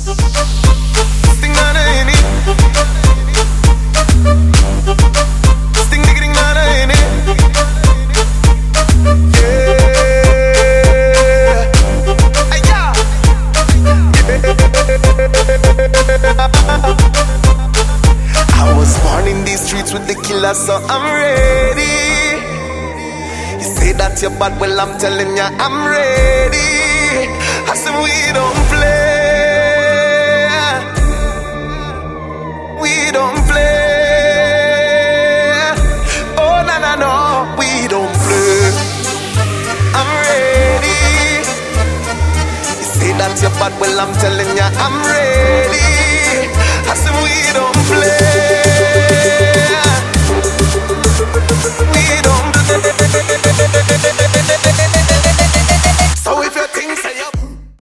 Sting nana in it. Sting digging nana in it. Yeah. Aya. I was born in these streets with the killer, so I'm ready. You say that you're bad, well I'm telling ya I'm ready. I said we don't play. We don't play. Oh no no no, we don't play. I'm ready. You say that you're bad, well I'm telling ya I'm ready. I said we don't play.